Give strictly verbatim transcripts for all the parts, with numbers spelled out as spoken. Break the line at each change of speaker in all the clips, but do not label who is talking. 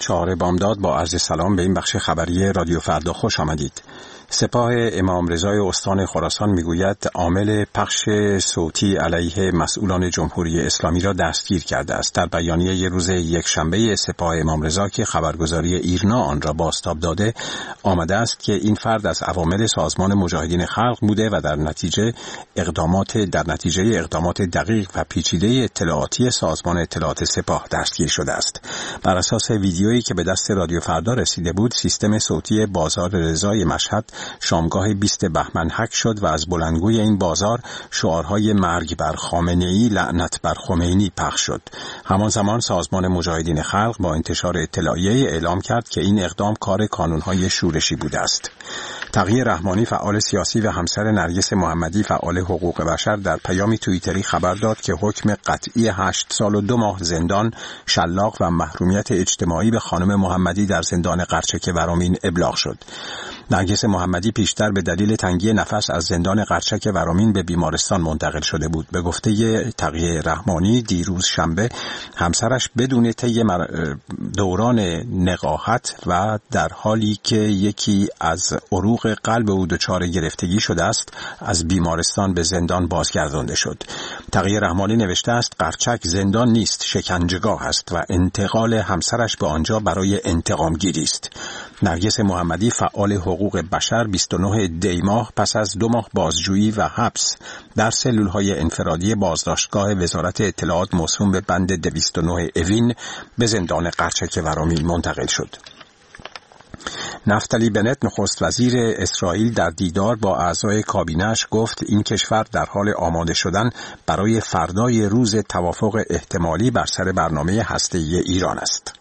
چهار بامداد با عرض سلام به این بخش خبری رادیو فردا خوش آمدید. سپاه امام رضای استان خراسان میگوید عامل پخش صوتی علیه مسئولان جمهوری اسلامی را دستگیر کرده است. در بیانیه روز یکشنبه سپاه امام رضا که خبرگزاری ایرنا آن را بازتاب داده آمده است که این فرد از عوامل سازمان مجاهدین خلق بوده و در نتیجه اقدامات در نتیجه اقدامات دقیق و پیچیده اطلاعاتی سازمان اطلاعات سپاه دستگیر شده است. بر اساس ویدیویی که به دست رادیو فردا رسیده بود، سیستم صوتی بازار رضای مشهد شامگاه بیست بهمن هک شد و از بلندگوی این بازار شعارهای مرگ بر خامنه‌ای، لعنت بر خمینی پخش شد. همان زمان سازمان مجاهدین خلق با انتشار اطلاعیه اعلام کرد که این اقدام کار کانونهای شورشی بوده است. تقی رحمانی فعال سیاسی و همسر نرگس محمدی فعال حقوق بشر در پیامی توییتری خبر داد که حکم قطعی هشت سال و دو ماه زندان، شلاق و محرومیت اجتماعی به خانم محمدی در زندان قرچک ورامین ابلاغ شد. نرگس محمدی پیشتر به دلیل تنگی نفس از زندان قرچک ورامین به بیمارستان منتقل شده بود. به گفته تقی رحمانی دیروز شنبه همسرش بدون طی دوران نقاهت و در حالی که یکی از عروق قلب او دچار گرفتگی شده است از بیمارستان به زندان بازگردانده شد. تقی رحمانی نوشته است قرچک زندان نیست، شکنجهگاه است و انتقال همسرش به آنجا برای انتقام گیری است. نرگس محمدی فعال حقوق بشر بیست و نه دی ماه پس از دو ماه بازجویی و حبس در سلولهای انفرادی بازداشتگاه وزارت اطلاعات موسوم به بند دویست و نه اوین به زندان قرچک ورامین منتقل شد. نفتالی بنت نخست وزیر اسرائیل در دیدار با اعضای کابینه‌اش گفت این کشور در حال آماده شدن برای فردای روز توافق احتمالی بر سر برنامه هسته‌ای ایران است.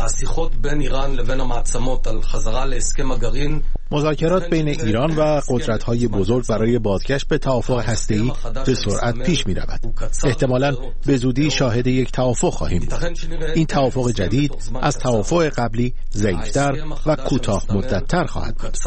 مذاکرات بین ایران و قدرت‌های بزرگ برای بازگشت به توافق هسته‌ای به سرعت پیش می‌رود. احتمالاً به زودی شاهد یک توافق خواهیم بود. این توافق جدید از توافق قبلی ضعیف‌تر و کوتاه مدت‌تر خواهد بود.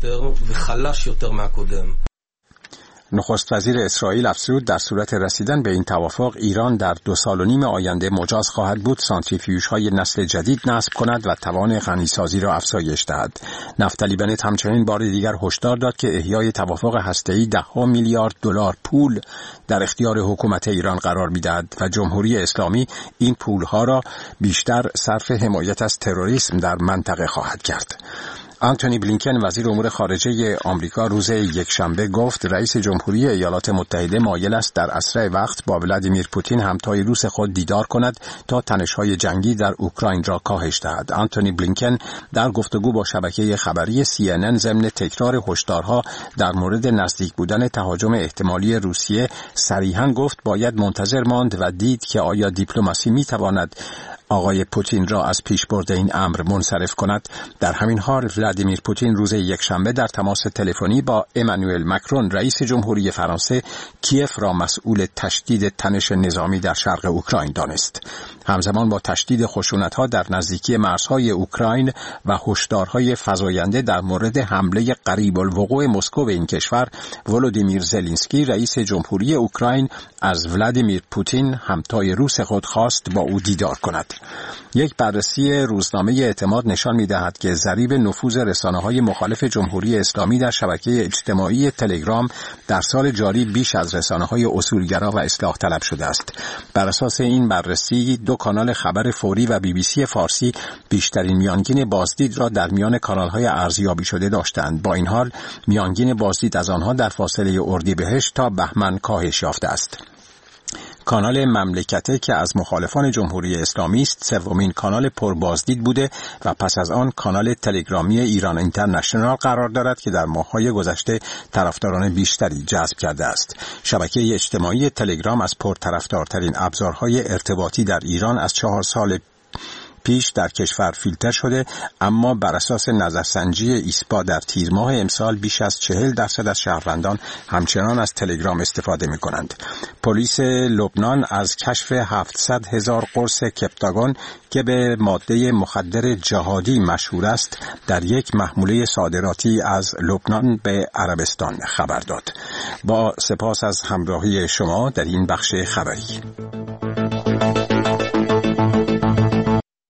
نخست وزیر اسرائیل افزود در صورت رسیدن به این توافق ایران در دو سال و نیم آینده مجاز خواهد بود سانتریفیوژهای نسل جدید نصب کند و توان غنیسازی را افزایش دهد. نفتالی بنت همچنین بار دیگر هشدار داد که احیای توافق هسته‌ای ده‌ها میلیارد دلار پول در اختیار حکومت ایران قرار می‌دهد و جمهوری اسلامی این پولها را بیشتر صرف حمایت از تروریسم در منطقه خواهد کرد. آنتونی بلینکن وزیر امور خارجه آمریکا روز یکشنبه گفت رئیس جمهوری ایالات متحده مایل است در اسرع وقت با ولادیمیر پوتین همتای روس خود دیدار کند تا تنش‌های جنگی در اوکراین را کاهش دهد. آنتونی بلینکن در گفتگو با شبکه خبری سی ان ان ضمن تکرار هشدارها در مورد نزدیک بودن تهاجم احتمالی روسیه صریحاً گفت باید منتظر ماند و دید که آیا دیپلماسی می‌تواند آقای پوتین را از پیشبرد این امر منصرف کند. در همین حال ولادیمیر پوتین روز یکشنبه در تماس تلفنی با امانوئل مکرون رئیس جمهوری فرانسه کیف را مسئول تشدید تنش نظامی در شرق اوکراین دانست. همزمان با تشدید خشونت‌ها در نزدیکی مرزهای اوکراین و هشدارهای فزاینده در مورد حمله قریب الوقوع مسکو به این کشور، ولودیمیر زلنسکی رئیس جمهوری اوکراین از ولادیمیر پوتین همتای روس خود خواست با او دیدار کند. یک بررسی روزنامه اعتماد نشان می‌دهد که ضریب نفوذ رسانه‌های مخالف جمهوری اسلامی در شبکه اجتماعی تلگرام در سال جاری بیش از رسانه‌های اصولگرا و اصلاح طلب شده است. بر اساس این بررسی دو کانال خبر فوری و بی بی سی فارسی بیشترین میانگین بازدید را در میان کانال‌های ارزیابی شده داشتند. با این حال میانگین بازدید از آنها در فاصله اردیبهشت تا بهمن کاهش یافته است. کانال مملکته که از مخالفان جمهوری اسلامی است سومین کانال پربازدید بوده و پس از آن کانال تلگرامی ایران اینترنشنال قرار دارد که در ماه‌های گذشته طرفداران بیشتری جذب کرده است. شبکه اجتماعی تلگرام از پرطرفدارترین ابزارهای ارتباطی در ایران از چهار سال پیش در کشور فیلتر شده، اما بر اساس نظرسنجی ایسپا در تیر ماه امسال بیش از چهل درصد از شهروندان همچنان از تلگرام استفاده می کنند. پلیس لبنان از کشف هفتصد هزار قرص کپتاگون که به ماده مخدر جهادی مشهور است در یک محموله صادراتی از لبنان به عربستان خبر داد. با سپاس از همراهی شما در این بخش خبری.